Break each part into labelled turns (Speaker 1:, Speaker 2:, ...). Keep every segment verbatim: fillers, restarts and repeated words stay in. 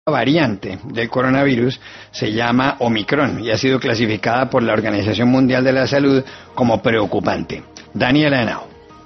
Speaker 1: Variante del coronavirus se llama Omicron y ha sido clasificada por la Organización Mundial de la Salud como preocupante. Daniela Henao.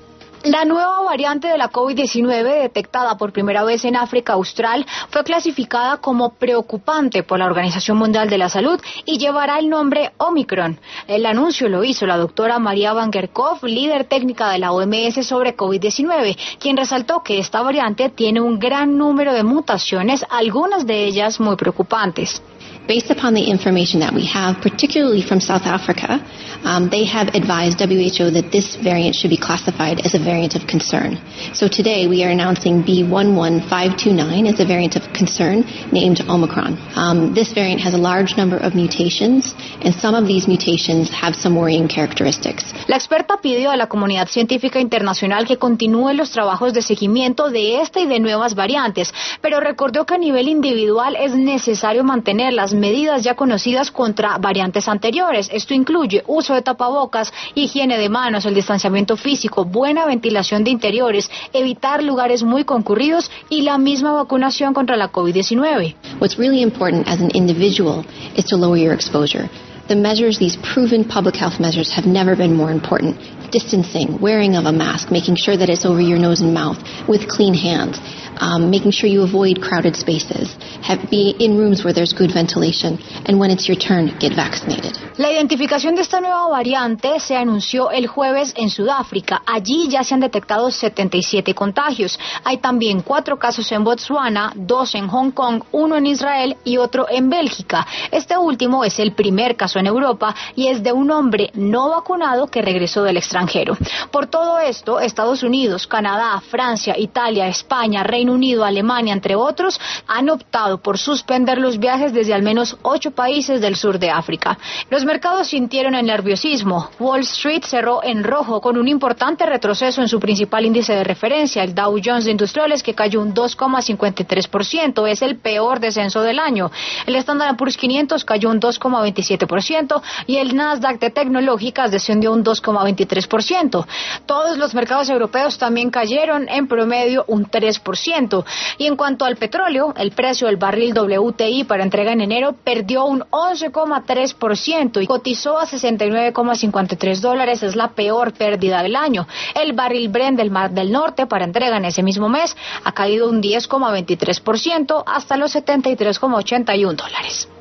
Speaker 2: La nueva variante de la COVID diecinueve, detectada por primera vez en África Austral, fue clasificada como preocupante por la Organización Mundial de la Salud y llevará el nombre Omicron. El anuncio lo hizo la doctora María Van Kerkhove, líder técnica de la O M S sobre COVID diecinueve, quien resaltó que esta variante tiene un gran número de mutaciones, algunas de ellas muy preocupantes.
Speaker 3: Based upon the information that we have, particularly from South Africa, um, they have advised W H O that this variant should be classified as a variant of concern. So today we are announcing B one one five two nine as a variant of concern named Omicron. Um, this variant has a large number of mutations, and some of these mutations have some worrying characteristics.
Speaker 2: La experta pidió a la comunidad científica internacional que continúe los trabajos de seguimiento de esta y de nuevas variantes, pero recordó que a nivel individual es necesario mantener las medidas ya conocidas contra variantes anteriores. Esto incluye uso de tapabocas, higiene de manos, el distanciamiento físico, buena ventilación de interiores, evitar lugares muy concurridos y la misma vacunación contra la COVID diecinueve.
Speaker 3: What's really important as an individual is to lower your exposure. The measures, these proven public health measures, have never been more important. Distancing, wearing of a mask, making sure that it's over your nose and mouth, with clean hands, um, making sure you avoid crowded spaces, have, be in rooms where there's good ventilation, and when it's your turn, get vaccinated.
Speaker 2: La identificación de esta nueva variante se anunció el jueves en Sudáfrica. Allí ya se han detectado setenta y siete contagios. Hay también cuatro casos en Botsuana, dos en Hong Kong, uno en Israel y otro en Bélgica. Este último es el primer caso en Europa y es de un hombre no vacunado que regresó del extranjero. Por todo esto, Estados Unidos, Canadá, Francia, Italia, España, Reino Unido, Alemania, entre otros, han optado por suspender los viajes desde al menos ocho países del sur de África. Los mercados sintieron el nerviosismo. Wall Street cerró en rojo con un importante retroceso en su principal índice de referencia, el Dow Jones de Industriales, que cayó un dos coma cincuenta y tres por ciento. Es el peor descenso del año. El Standard and Poor's quinientos cayó un dos coma veintisiete por ciento y el Nasdaq de tecnológicas descendió un dos coma veintitrés por ciento. Todos los mercados europeos también cayeron en promedio un tres por ciento. Y en cuanto al petróleo, el precio del barril W T I para entrega en enero perdió un once coma tres por ciento y cotizó a sesenta y nueve coma cincuenta y tres dólares. Es la peor pérdida del año. El barril Brent del Mar del Norte para entrega en ese mismo mes ha caído un diez coma veintitrés por ciento hasta los setenta y tres coma ochenta y uno dólares.